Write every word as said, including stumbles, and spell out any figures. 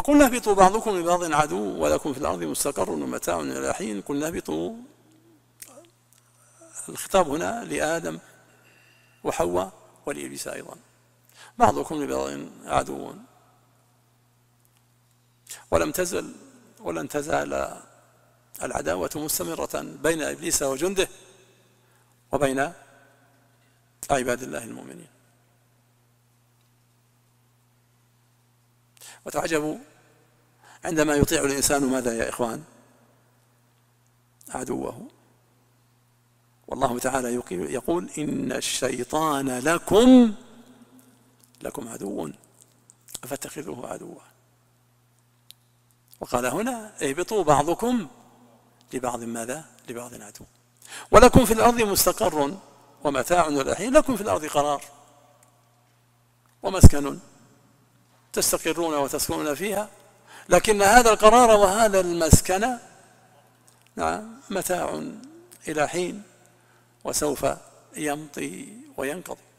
فقلنا اهبطوا بعضكم لبعض عدو ولكم في الأرض مستقر ومتاع إلى حين. قلنا اهبطوا، الخطاب هنا لآدم وحواء ولإبليس أيضا. بعضكم لبعض عدو، ولم تزل ولن تزال العداوة مستمرة بين إبليس وجنده وبين عباد الله المؤمنين. وتعجبوا عندما يطيع الإنسان ماذا يا إخوان؟ عدوه. والله تعالى يقول إن الشيطان لكم لكم عدو فاتخذوه عدوا. وقال هنا اهبطوا بعضكم لبعض ماذا؟ لبعض عدو ولكم في الأرض مستقر ومتاع إلى حين. لكم في الأرض قرار ومسكن تستقرون وتسكنون فيها، لكن هذا القرار وهذا المسكن نعم متاع إلى حين وسوف يمضي وينقضي.